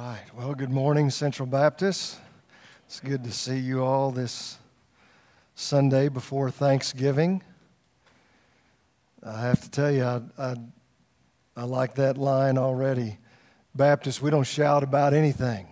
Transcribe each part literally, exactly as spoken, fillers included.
right. Well, good morning, Central Baptist. It's good to see you all this Sunday before Thanksgiving. I have to tell you, I, I, I like that line already. Baptists, we don't shout about anything.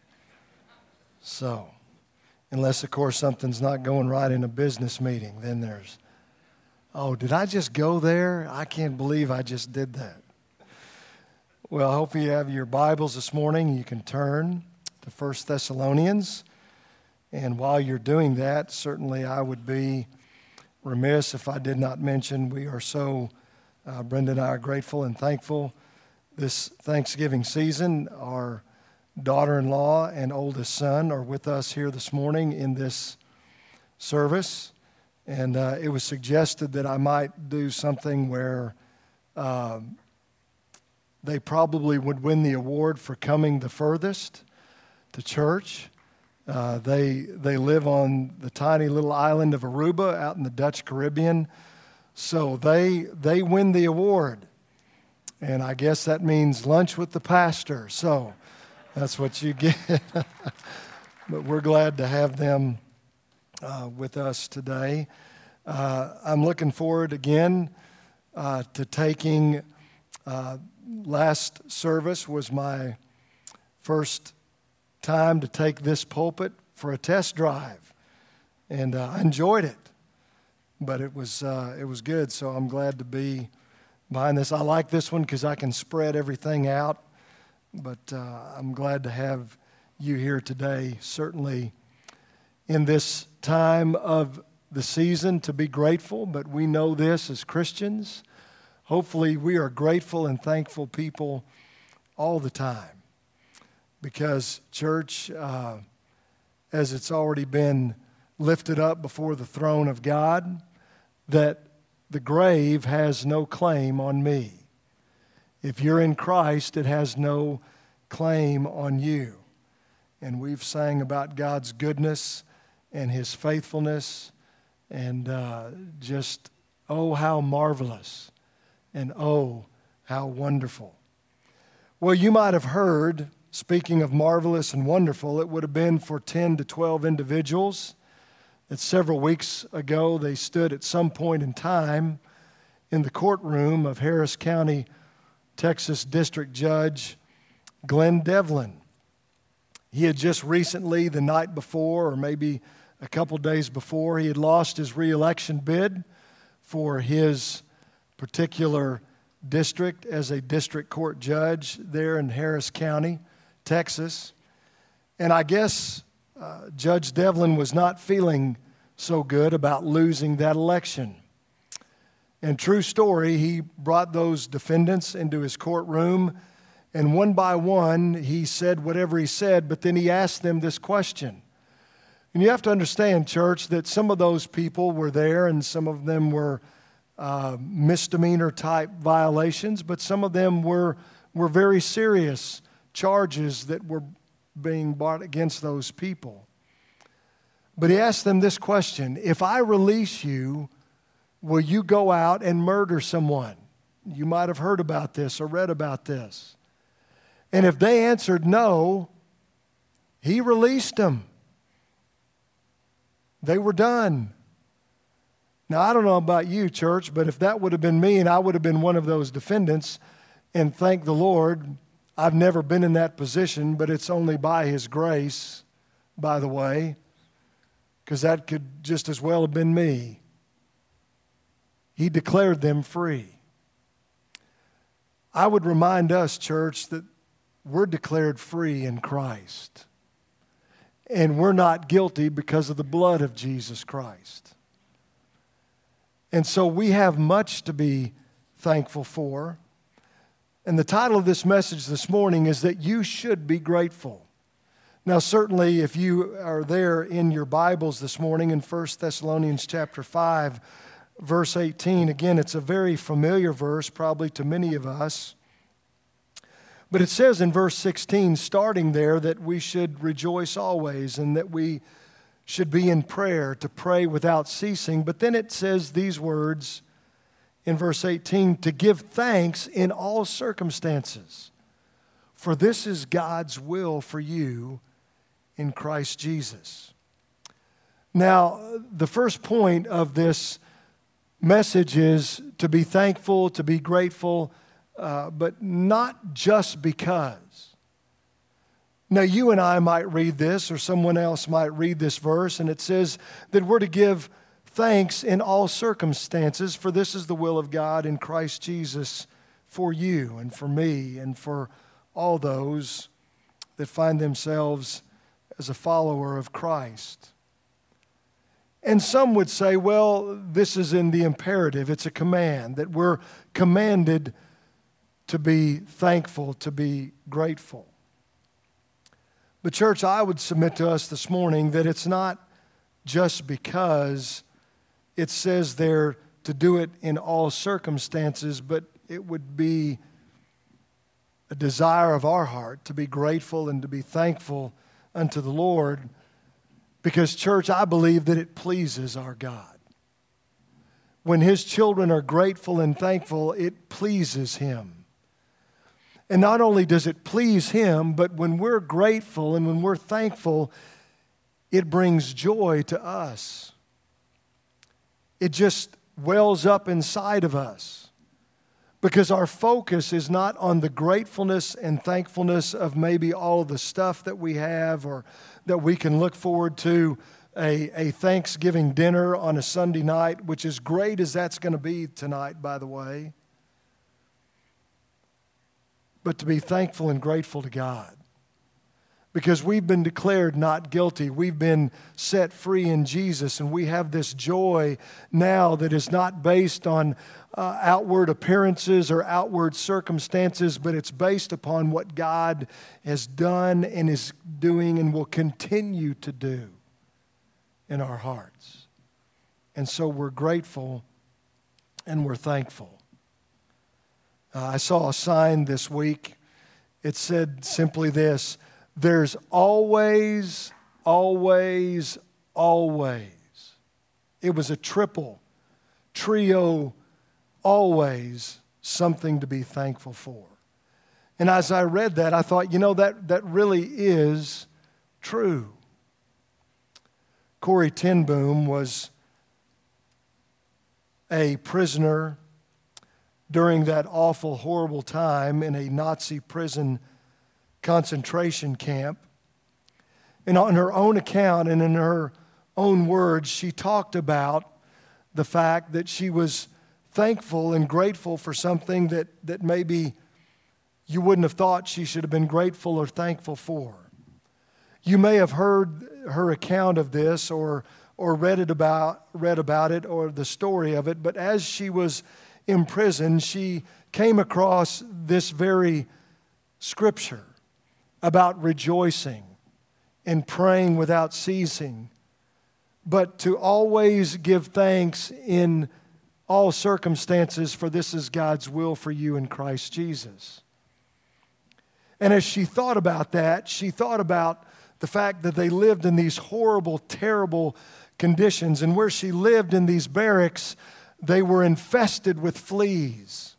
So, unless, of course, something's not going right in a business meeting, then there's, oh, did I just go there? I can't believe I just did that. Well, I hope you have your Bibles this morning. You can turn to First Thessalonians. And while you're doing that, certainly I would be remiss if I did not mention we are so, uh, Brenda and I are grateful and thankful this Thanksgiving season. Our daughter-in-law and oldest son are with us here this morning in this service. And uh, it was suggested that I might do something where uh, they probably would win the award for coming the furthest to church. Uh, they they live on the tiny little island of Aruba out in the Dutch Caribbean. So they they win the award. And I guess that means lunch with the pastor. So that's what you get. But we're glad to have them uh, with us today. Uh, I'm looking forward again uh, to taking, uh, last service was my first time to take this pulpit for a test drive. And uh, I enjoyed it. But it was, uh, it was good, so I'm glad to be behind this. I like this one because I can spread everything out. But uh, I'm glad to have you here today, certainly in this time of the season to be grateful, but we know this as Christians. Hopefully we are grateful and thankful people all the time because church, uh, as it's already been lifted up before the throne of God, that the grave has no claim on me. If you're in Christ, it has no claim on you. And we've sang about God's goodness and His faithfulness and uh, just, oh, how marvelous and oh, how wonderful. Well, you might have heard, speaking of marvelous and wonderful, it would have been for ten to twelve individuals that several weeks ago they stood at some point in time in the courtroom of Harris County, Texas District Judge Glenn Devlin. He had just recently, the night before, or maybe a couple days before, he had lost his reelection bid for his particular district as a district court judge there in Harris County, Texas. And I guess uh, Judge Devlin was not feeling so good about losing that election. And true story, he brought those defendants into his courtroom, and one by one, he said whatever he said, but then he asked them this question. And you have to understand, church, that some of those people were there, and some of them were uh, misdemeanor-type violations, but some of them were, were very serious charges that were being brought against those people. But he asked them this question: if I release you, will you go out and murder someone? You might have heard about this or read about this. And if they answered no, he released them. They were done. Now, I don't know about you, church, but if that would have been me and I would have been one of those defendants, and thank the Lord, I've never been in that position, but it's only by His grace, by the way, because that could just as well have been me. He declared them free. I would remind us, church, that we're declared free in Christ. And we're not guilty because of the blood of Jesus Christ. And so we have much to be thankful for. And the title of this message this morning is that you should be grateful. Now, certainly, if you are there in your Bibles this morning in First Thessalonians chapter five, verse eighteen, again, it's a very familiar verse probably to many of us. But it says in verse sixteen, starting there, that we should rejoice always and that we should be in prayer, to pray without ceasing. But then it says these words in verse eighteen, to give thanks in all circumstances. for this is God's will for you in Christ Jesus. Now, the first point of this message is to be thankful, to be grateful, uh, but not just because. Now, you and I might read this, or someone else might read this verse, and it says that we're to give thanks in all circumstances, for this is the will of God in Christ Jesus for you and for me and for all those that find themselves as a follower of Christ. And some would say, well, this is in the imperative. It's a command, that we're commanded to be thankful, to be grateful. But church, I would submit to us this morning that it's not just because it says there to do it in all circumstances, but it would be a desire of our heart to be grateful and to be thankful unto the Lord. Because, church, I believe that it pleases our God. When His children are grateful and thankful, it pleases Him. And not only does it please Him, but when we're grateful and when we're thankful, it brings joy to us. It just wells up inside of us. Because our focus is not on the gratefulness and thankfulness of maybe all the stuff that we have, or that we can look forward to a, a Thanksgiving dinner on a Sunday night, which is great as that's going to be tonight, by the way. But to be thankful and grateful to God. Because we've been declared not guilty. We've been set free in Jesus. And we have this joy now that is not based on uh, outward appearances or outward circumstances, but it's based upon what God has done and is doing and will continue to do in our hearts. And so we're grateful and we're thankful. Uh, I saw a sign this week. It said simply this: there's always, always, always. It was a triple, trio, always something to be thankful for. And as I read that, I thought, you know, that, that really is true. Corrie ten Boom was a prisoner during that awful, horrible time in a Nazi prison concentration camp. And on her own account and in her own words, she talked about the fact that she was thankful and grateful for something that, that maybe you wouldn't have thought she should have been grateful or thankful for. You may have heard her account of this or or read it about read about it or the story of it, but as she was in prison, she came across this very scripture about rejoicing and praying without ceasing, but to always give thanks in all circumstances, for this is God's will for you in Christ Jesus. And as she thought about that, she thought about the fact that they lived in these horrible, terrible conditions, and where she lived in these barracks, they were infested with fleas.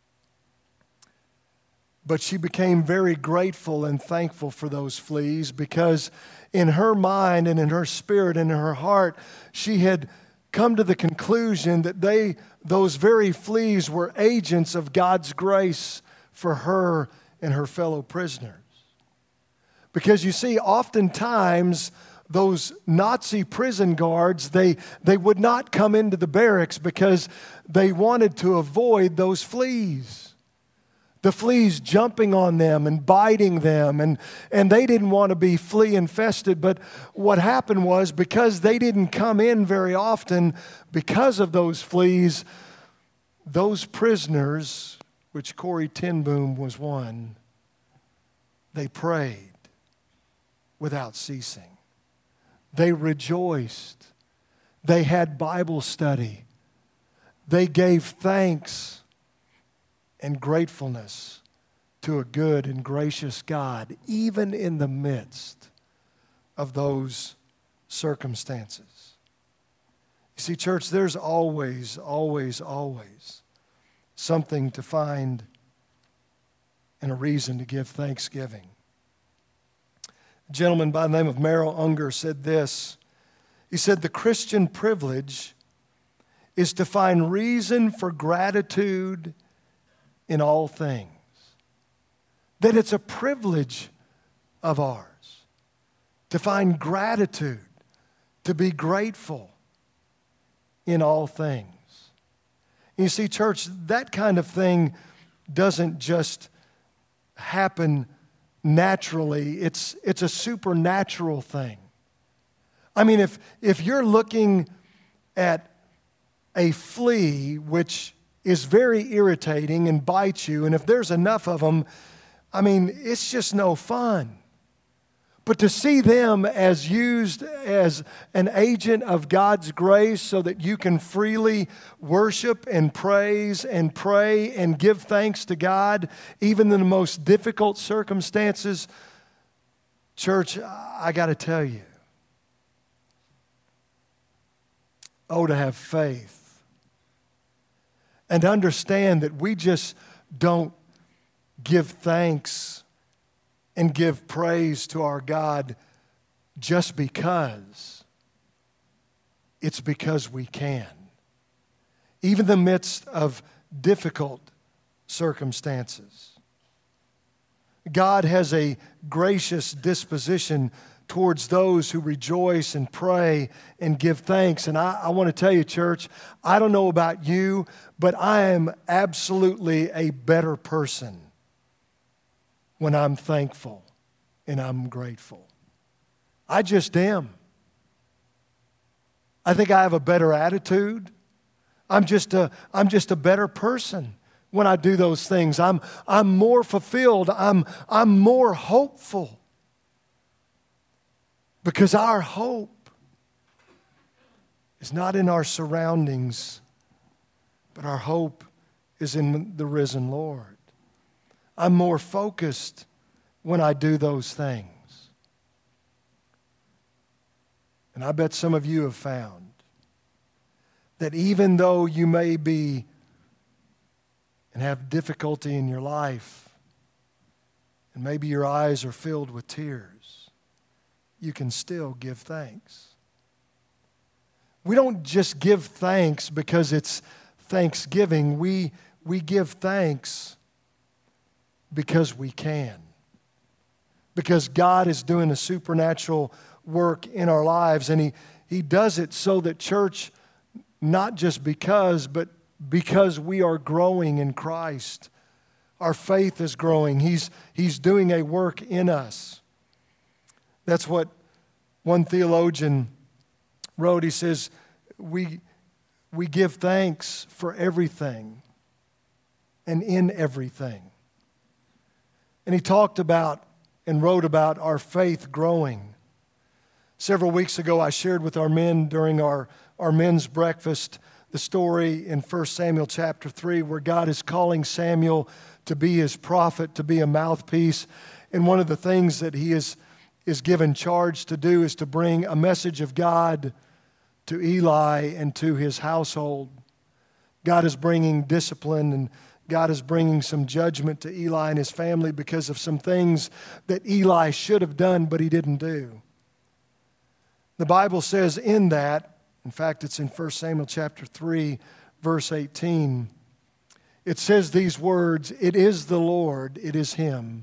But she became very grateful and thankful for those fleas, because in her mind and in her spirit and in her heart, she had come to the conclusion that they, those very fleas were agents of God's grace for her and her fellow prisoners. Because you see, oftentimes those Nazi prison guards, they, they would not come into the barracks because they wanted to avoid those fleas. The fleas jumping on them and biting them, and, and they didn't want to be flea infested. But what happened was, because they didn't come in very often because of those fleas, those prisoners, which Corrie ten Boom was one, they prayed without ceasing. They rejoiced. They had Bible study. They gave thanks and gratefulness to a good and gracious God, even in the midst of those circumstances. You see, church, there's always, always, always something to find and a reason to give thanksgiving. A gentleman by the name of Merrill Unger said this. He said, the Christian privilege is to find reason for gratitude in all things. That it's a privilege of ours to find gratitude, to be grateful in all things. You see, church, that kind of thing doesn't just happen naturally. It's, it's a supernatural thing. I mean, if, if you're looking at a flea, which is very irritating and bites you, and if there's enough of them, I mean, it's just no fun. But to see them as used as an agent of God's grace so that you can freely worship and praise and pray and give thanks to God, even in the most difficult circumstances, church, I got to tell you, oh, to have faith and understand that we just don't give thanks and give praise to our God just because. It's because we can. Even in the midst of difficult circumstances. God has a gracious disposition towards those who rejoice and pray and give thanks. And I, I want to tell you, church, I don't know about you, but I am absolutely a better person when I'm thankful and I'm grateful. I just am. I think I have a better attitude. I'm just a, I'm just a better person when I do those things. I'm, I'm more fulfilled. I'm, I'm more hopeful. Because our hope is not in our surroundings, but our hope is in the risen Lord. I'm more focused when I do those things. And I bet some of you have found that even though you may be and have difficulty in your life, and maybe your eyes are filled with tears, you can still give thanks. We don't just give thanks because it's Thanksgiving. We, we give thanks because we can. Because God is doing a supernatural work in our lives. And he, he does it so that church, not just because, but because we are growing in Christ. Our faith is growing. He's, he's doing a work in us. That's what one theologian wrote. He says, we, we give thanks for everything and in everything. And he talked about and wrote about our faith growing. Several weeks ago, I shared with our men during our, our men's breakfast the story in First Samuel chapter three where God is calling Samuel to be his prophet, to be a mouthpiece. And one of the things that he is, is given charge to do is to bring a message of God to Eli and to his household. God is bringing discipline, and God is bringing some judgment to Eli and his family because of some things that Eli should have done, but he didn't do. The Bible says in that, in fact, it's in First Samuel chapter three, verse eighteen, it says these words, "It is the Lord, it is Him.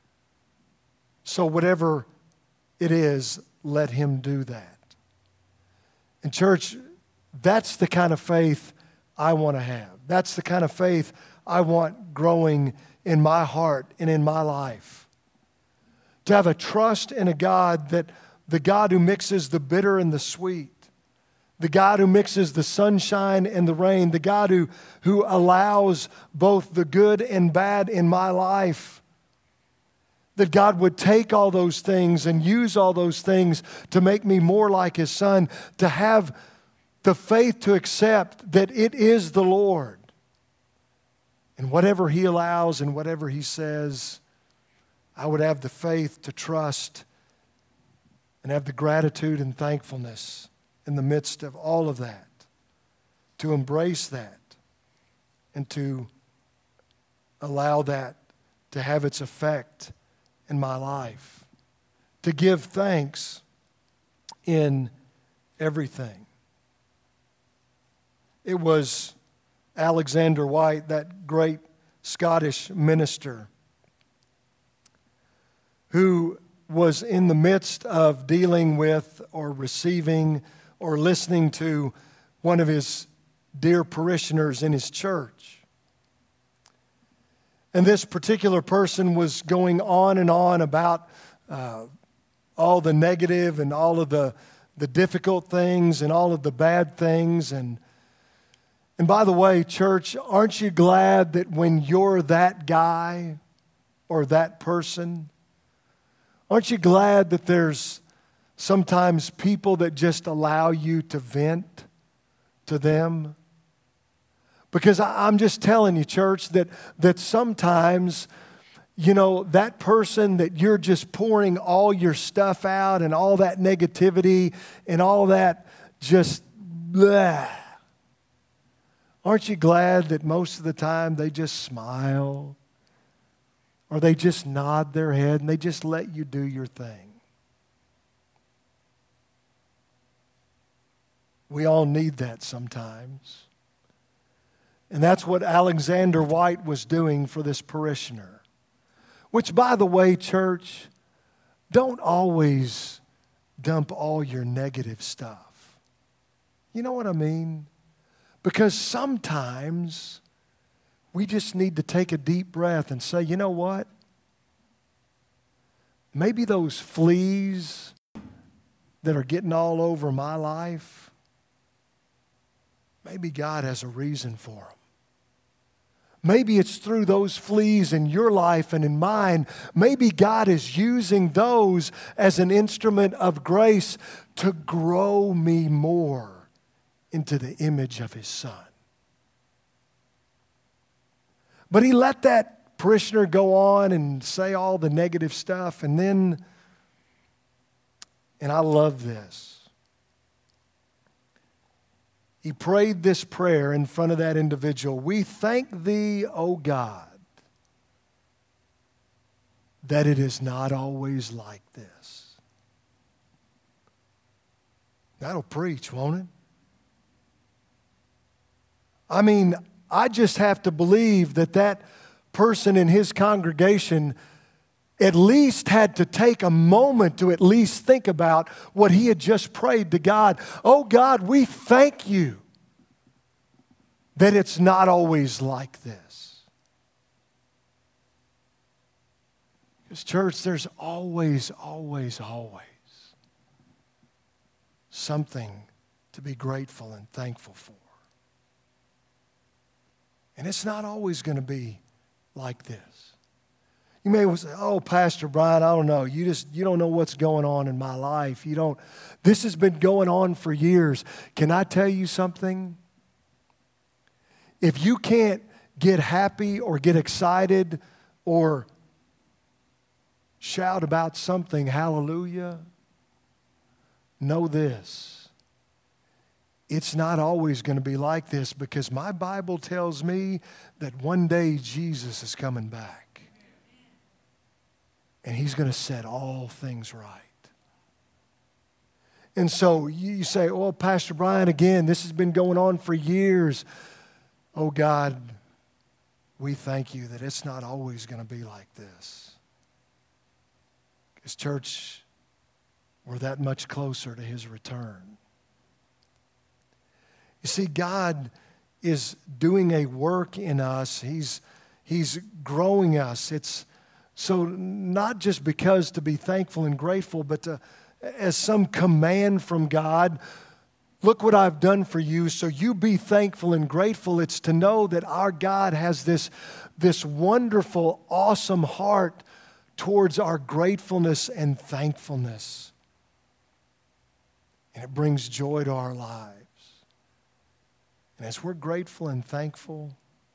So whatever it is, let Him do that." And church, that's the kind of faith I want to have. That's the kind of faith I want growing in my heart and in my life. To have a trust in a God that the God who mixes the bitter and the sweet, the God who mixes the sunshine and the rain, the God who, who allows both the good and bad in my life, that God would take all those things and use all those things to make me more like His Son, to have the faith to accept that it is the Lord. And whatever He allows and whatever He says, I would have the faith to trust and have the gratitude and thankfulness in the midst of all of that, to embrace that and to allow that to have its effect in my life, to give thanks in everything. It was Alexander White, that great Scottish minister, who was in the midst of dealing with or receiving or listening to one of his dear parishioners in his church. And this particular person was going on and on about uh, all the negative and all of the, the difficult things and all of the bad things. And, and by the way, church, aren't you glad that when you're that guy or that person, aren't you glad that there's sometimes people that just allow you to vent to them? Because I'm just telling you, church, that, that sometimes, you know, that person that you're just pouring all your stuff out and all that negativity and all that just blah, aren't you glad that most of the time they just smile or they just nod their head and they just let you do your thing? We all need that sometimes. And that's what Alexander White was doing for this parishioner. Which, by the way, church, don't always dump all your negative stuff. You know what I mean? Because sometimes we just need to take a deep breath and say, you know what? Maybe those fleas that are getting all over my life, maybe God has a reason for them. Maybe it's through those fleas in your life and in mine. Maybe God is using those as an instrument of grace to grow me more into the image of His Son. But he let that parishioner go on and say all the negative stuff, and then, and I love this, he prayed this prayer in front of that individual. We thank Thee, O God, that it is not always like this. That'll preach, won't it? I mean, I just have to believe that that person in his congregation at least had to take a moment to at least think about what he had just prayed to God. Oh God, we thank You that it's not always like this. Because church, there's always, always, always something to be grateful and thankful for. And it's not always going to be like this. You may say, oh, Pastor Brian, I don't know. You just, you don't know what's going on in my life. You don't, this has been going on for years. Can I tell you something? If you can't get happy or get excited or shout about something, hallelujah, know this. It's not always going to be like this, because my Bible tells me that one day Jesus is coming back. And He's going to set all things right. And so you say, oh, Pastor Brian, again, this has been going on for years. Oh, God, we thank You that it's not always going to be like this. Because, church, we're that much closer to His return. You see, God is doing a work in us. He's, he's growing us. It's so not just because to be thankful and grateful, but to, as some command from God, look what I've done for you, so you be thankful and grateful. It's to know that our God has this, this wonderful, awesome heart towards our gratefulness and thankfulness. And it brings joy to our lives. And as we're grateful and thankful,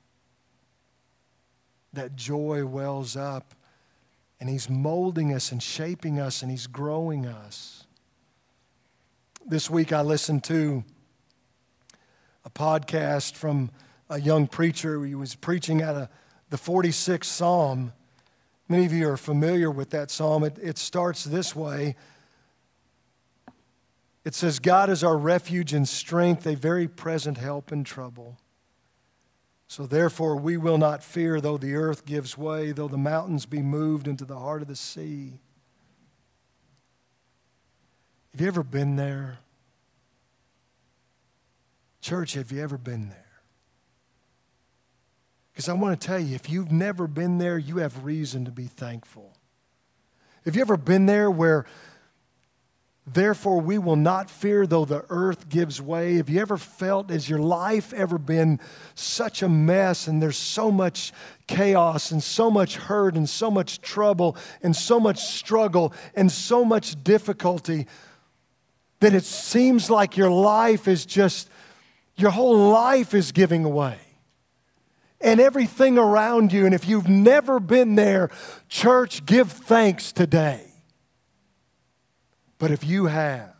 that joy wells up, and He's molding us and shaping us, and He's growing us. This week I listened to a podcast from a young preacher. He was preaching out of the forty-sixth Psalm, Many of you are familiar with that psalm. It, it starts this way. It says, God is our refuge and strength, a very present help in trouble. So therefore we will not fear, though the earth gives way, though the mountains be moved into the heart of the sea. Have you ever been there? Church, have you ever been there? Because I want to tell you, if you've never been there, you have reason to be thankful. Have you ever been there where, therefore we will not fear though the earth gives way? Have you ever felt, has your life ever been such a mess and there's so much chaos and so much hurt and so much trouble and so much struggle and so much difficulty that it seems like your life is just, your whole life is giving away? And everything around you. And if you've never been there, church, give thanks today. But if you have,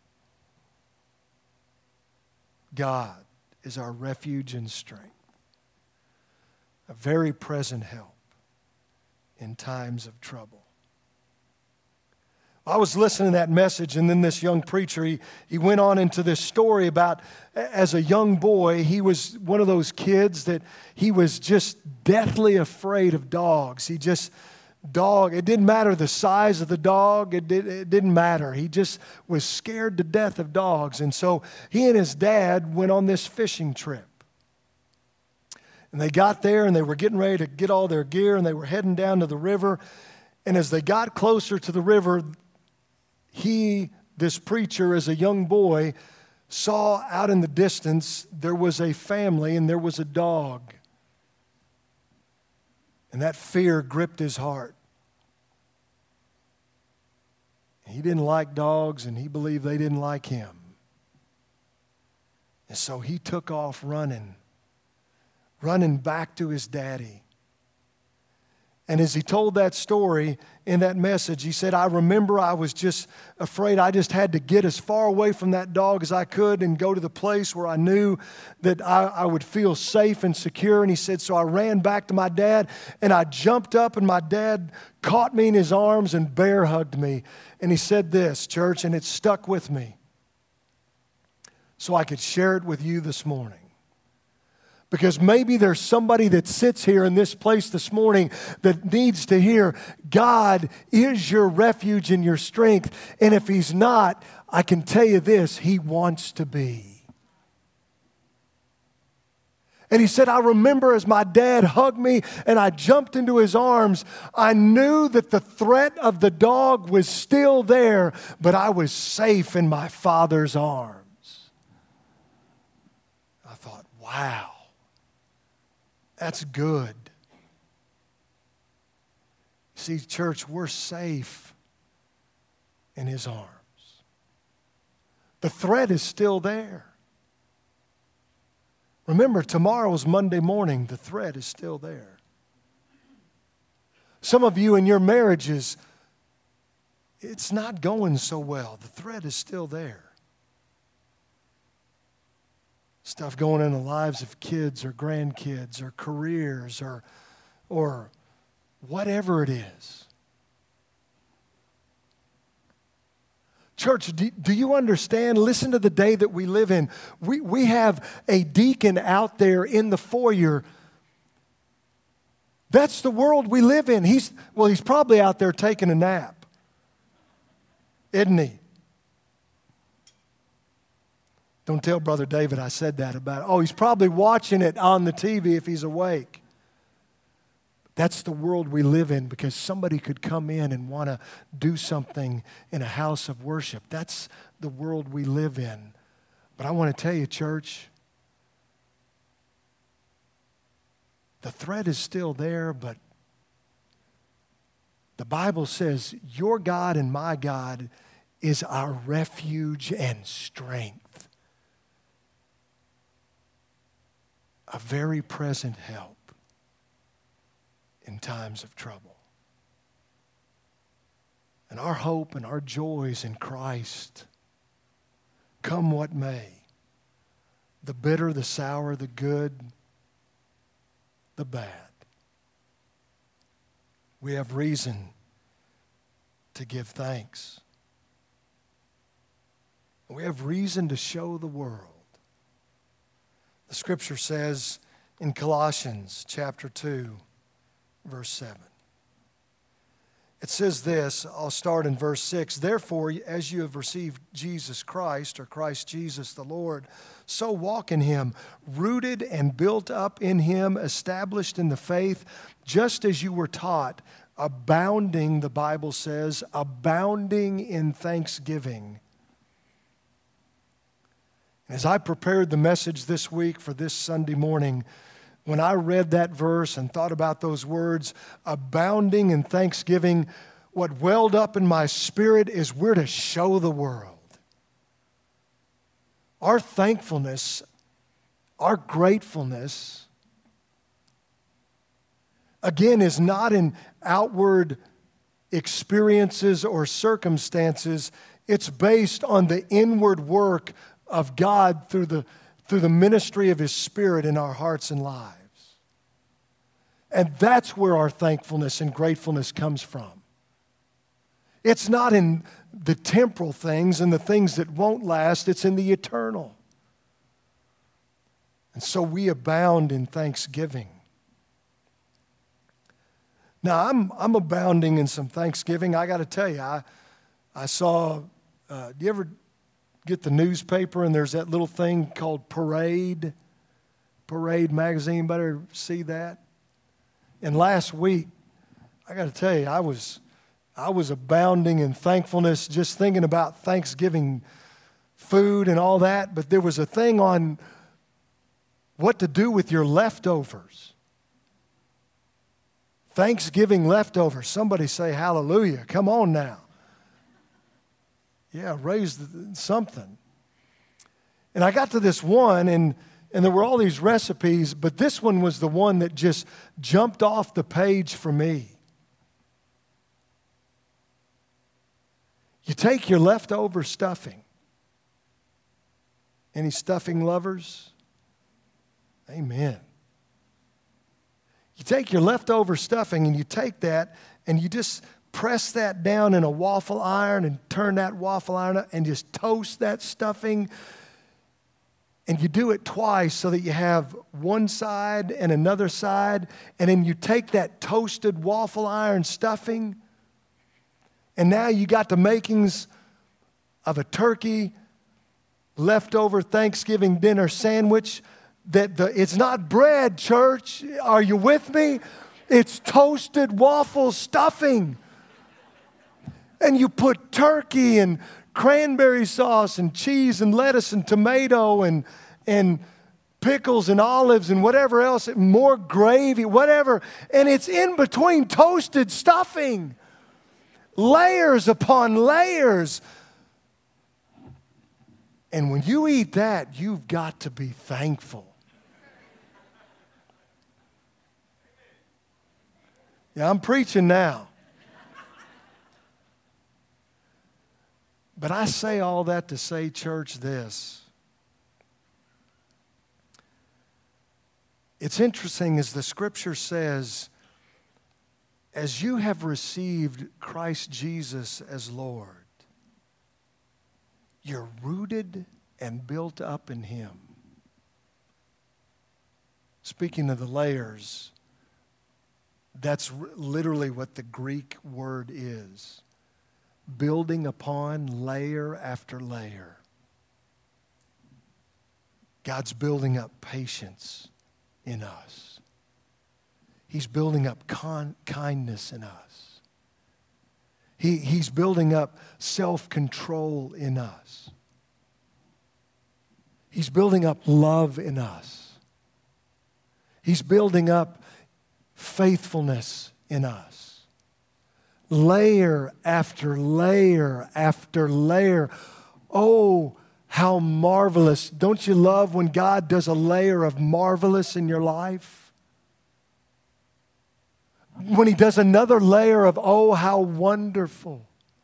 God is our refuge and strength, a very present help in times of trouble. I was listening to that message, and then this young preacher, he, he went on into this story about, as a young boy, he was one of those kids that he was just deathly afraid of dogs. He just, dog, it didn't matter the size of the dog, it, did, it didn't matter. He just was scared to death of dogs. And so he and his dad went on this fishing trip. And they got there, and they were getting ready to get all their gear, and they were heading down to the river. And as they got closer to the river, he, this preacher, as a young boy, saw out in the distance there was a family and there was a dog. And that fear gripped his heart. He didn't like dogs, and he believed they didn't like him. And so he took off running, running back to his daddy. And as he told that story in that message, he said, I remember I was just afraid. I just had to get as far away from that dog as I could and go to the place where I knew that I, I would feel safe and secure. And he said, so I ran back to my dad, and I jumped up, and my dad caught me in his arms and bear hugged me. And he said this, church, and it stuck with me so I could share it with you this morning. Because maybe there's somebody that sits here in this place this morning that needs to hear, God is your refuge and your strength. And if He's not, I can tell you this, He wants to be. And he said, I remember as my dad hugged me and I jumped into his arms, I knew that the threat of the dog was still there, but I was safe in my Father's arms. I thought, wow. That's good. See, church, we're safe in His arms. The threat is still there. Remember, tomorrow's Monday morning. The threat is still there. Some of you in your marriages, it's not going so well. The threat is still there. Stuff going in the lives of kids or grandkids or careers or, or whatever it is. Church, do, do you understand? Listen to the day that we live in. We, we have a deacon out there in the foyer. That's the world we live in. He's, well, he's probably out there taking a nap, isn't he? Don't tell Brother David I said that about it. Oh, he's probably watching it on the T V if he's awake. That's the world we live in, because somebody could come in and want to do something in a house of worship. That's the world we live in. But I want to tell you, church, the threat is still there, but the Bible says your God and my God is our refuge and strength. A very present help in times of trouble. And our hope and our joys in Christ, come what may, the bitter, the sour, the good, the bad. We have reason to give thanks. We have reason to show the world. The scripture says in Colossians chapter two, verse seven. It says this, I'll start in verse six. Therefore, as you have received Jesus Christ, or Christ Jesus the Lord, so walk in him, rooted and built up in him, established in the faith, just as you were taught, abounding, the Bible says, abounding in thanksgiving. As I prepared the message this week for this Sunday morning, when I read that verse and thought about those words, abounding in thanksgiving, what welled up in my spirit is we're to show the world. Our thankfulness, our gratefulness, again, is not in outward experiences or circumstances. It's based on the inward work of God through the, through the ministry of his Spirit in our hearts and lives. And that's where our thankfulness and gratefulness comes from. It's not in the temporal things and the things that won't last. It's in the eternal. And so we abound in thanksgiving. Now, I'm, I'm abounding in some thanksgiving. I got to tell you, I, I saw, uh, do you ever get the newspaper and there's that little thing called Parade? Parade magazine, better see that? And last week, I got to tell you, I was I was abounding in thankfulness, just thinking about Thanksgiving food and all that. But there was a thing on what to do with your leftovers. Thanksgiving leftovers. Somebody say hallelujah. Come on now. Yeah, raise the, something. And I got to this one, and And there were all these recipes, but this one was the one that just jumped off the page for me. You take your leftover stuffing. Any stuffing lovers? Amen. You take your leftover stuffing and you take that and you just press that down in a waffle iron and turn that waffle iron up and just toast that stuffing. And you do it twice so that you have one side and another side. And then you take that toasted waffle iron stuffing. And now you got the makings of a turkey leftover Thanksgiving dinner sandwich. That the, it's not bread, church. Are you with me? It's toasted waffle stuffing. And you put turkey and cranberry sauce and cheese and lettuce and tomato and, and pickles and olives and whatever else, more gravy, whatever. And it's in between toasted stuffing. Layers upon layers. And when you eat that, you've got to be thankful. Yeah, I'm preaching now. But I say all that to say, church, this. It's interesting as the scripture says, as you have received Christ Jesus as Lord, you're rooted and built up in him. Speaking of the layers, that's literally what the Greek word is. Building upon layer after layer. God's building up patience in us. He's building up con- kindness in us. He, he's building up self-control in us. He's building up love in us. He's building up faithfulness in us. Layer after layer after layer. Oh, how marvelous. Don't you love when God does a layer of marvelous in your life? When he does another layer of, oh, how wonderful.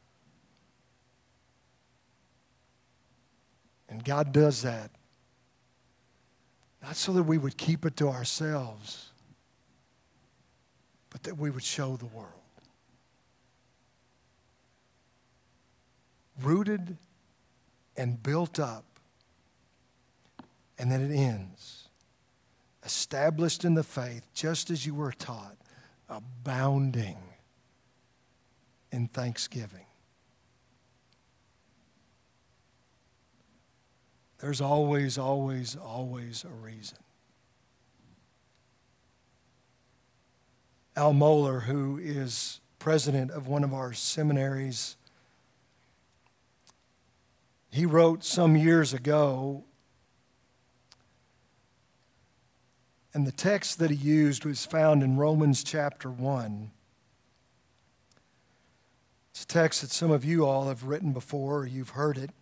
And God does that. Not so that we would keep it to ourselves, but that we would show the world. rooted and built up. And then it ends, established in the faith, just as you were taught, abounding in thanksgiving. There's always, always, always a reason. Al Mohler, who is president of one of our seminaries, he wrote some years ago, and the text that he used was found in Romans chapter one. It's a text that some of you all have written before, or you've heard it.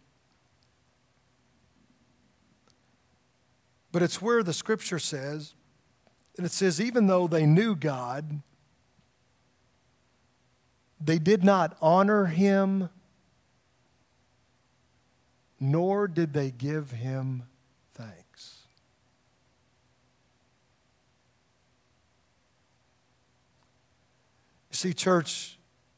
But it's where the Scripture says, and it says, even though they knew God, they did not honor Him, nor did they give Him thanks. You see, church,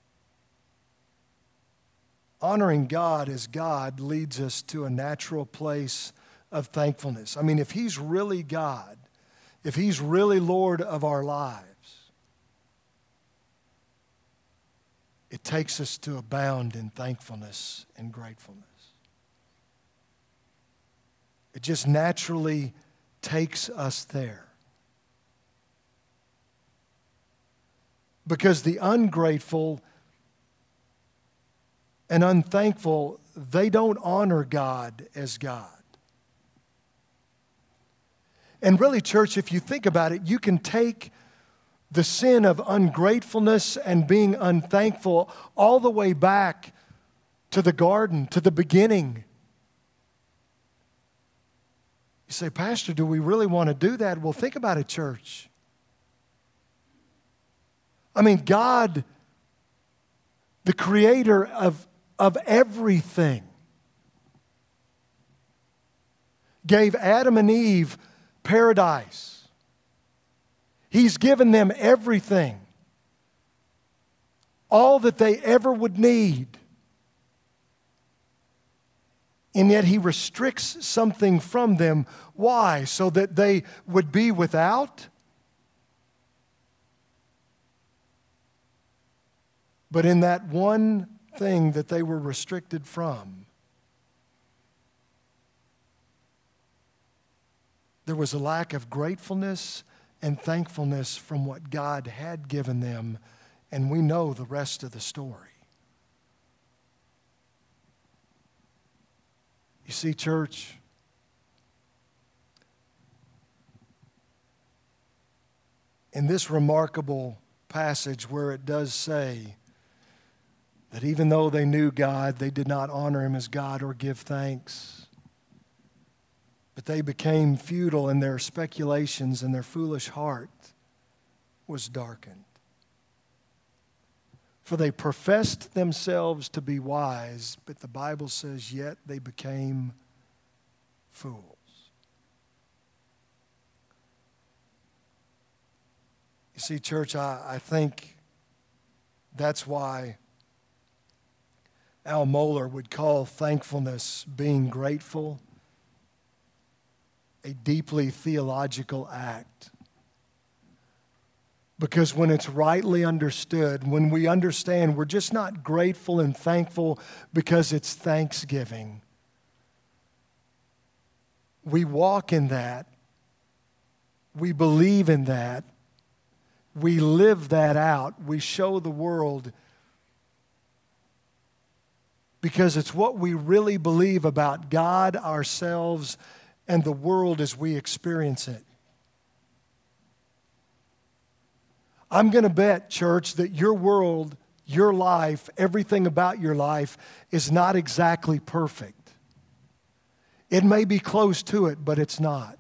honoring God as God leads us to a natural place of thankfulness. I mean, if He's really God, if He's really Lord of our lives, it takes us to abound in thankfulness and gratefulness. It just naturally takes us there. Because the ungrateful and unthankful, they don't honor God as God. And really, church, if you think about it, you can take the sin of ungratefulness and being unthankful all the way back to the garden, to the beginning. You say, Pastor, do we really want to do that? Well, think about it, church. I mean, God, the creator of, of everything, gave Adam and Eve paradise. He's given them everything, all that they ever would need. And yet He restricts something from them. Why? So that they would be without? But in that one thing that they were restricted from, there was a lack of gratefulness and thankfulness from what God had given them, and we know the rest of the story. You see, church, in this remarkable passage where it does say that even though they knew God, they did not honor Him as God or give thanks, but they became futile in their speculations, and their foolish heart was darkened. For they professed themselves to be wise, but the Bible says, yet they became fools. You see, church, I, I think that's why Al Mohler would call thankfulness, being grateful, a deeply theological act. Because when it's rightly understood, when we understand we're just not grateful and thankful because it's Thanksgiving, we walk in that, we believe in that, we live that out, we show the world, because it's what we really believe about God, ourselves, and the world as we experience it. I'm going to bet, church, that your world, your life, everything about your life is not exactly perfect. It may be close to it, but it's not.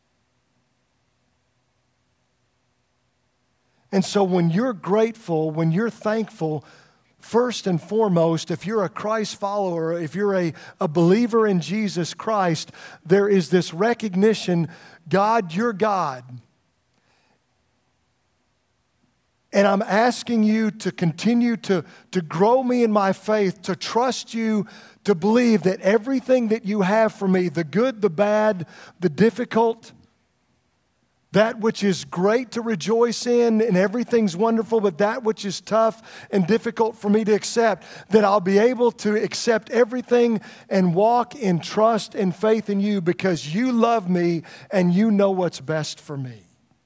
And so when you're grateful, when you're thankful, first and foremost, if you're a Christ follower, if you're a, a believer in Jesus Christ, there is this recognition, God, you're God. And I'm asking you to continue to, to grow me in my faith, to trust you, to believe that everything that you have for me, the good, the bad, the difficult, that which is great to rejoice in and everything's wonderful, but that which is tough and difficult for me to accept, that I'll be able to accept everything and walk in trust and faith in you because you love me and you know what's best for me.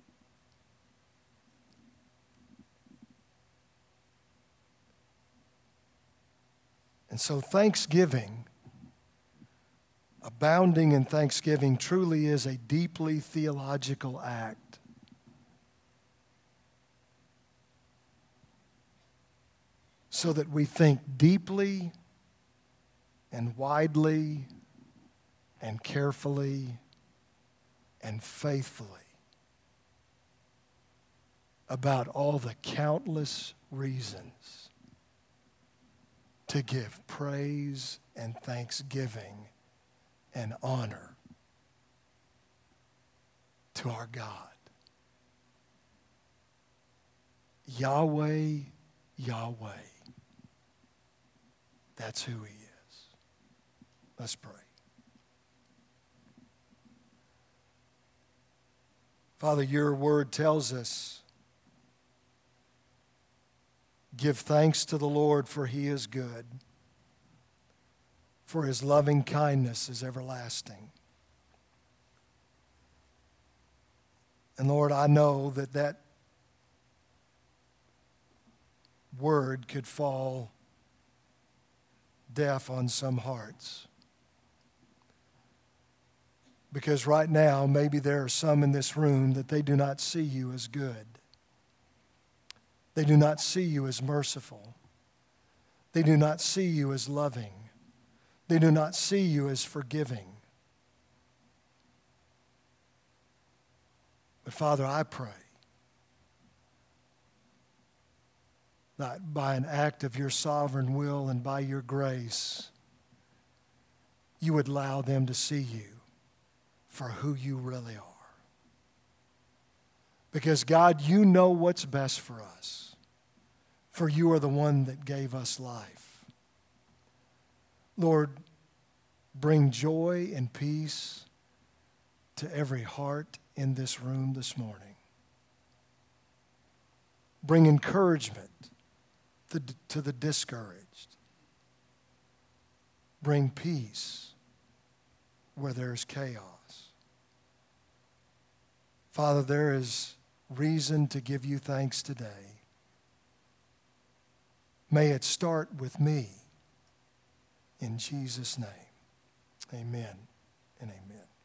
And so thanksgiving, abounding in thanksgiving, truly is a deeply theological act. So that we think deeply and widely and carefully and faithfully about all the countless reasons to give praise and thanksgiving and honor to our God. Yahweh, Yahweh. That's who He is. Let's pray. Father, your word tells us, give thanks to the Lord, for He is good, for His loving kindness is everlasting. And Lord, I know that that word could fall deaf on some hearts. Because right now, maybe there are some in this room that they do not see you as good. They do not see you as merciful. They do not see you as loving. They do not see you as forgiving. But Father, I pray that by an act of your sovereign will and by your grace, you would allow them to see you for who you really are. Because God, you know what's best for us, for you are the one that gave us life. Lord, bring joy and peace to every heart in this room this morning. Bring encouragement to, to the discouraged. Bring peace where there's chaos. Father, there is reason to give you thanks today. May it start with me. In Jesus' name, amen and amen.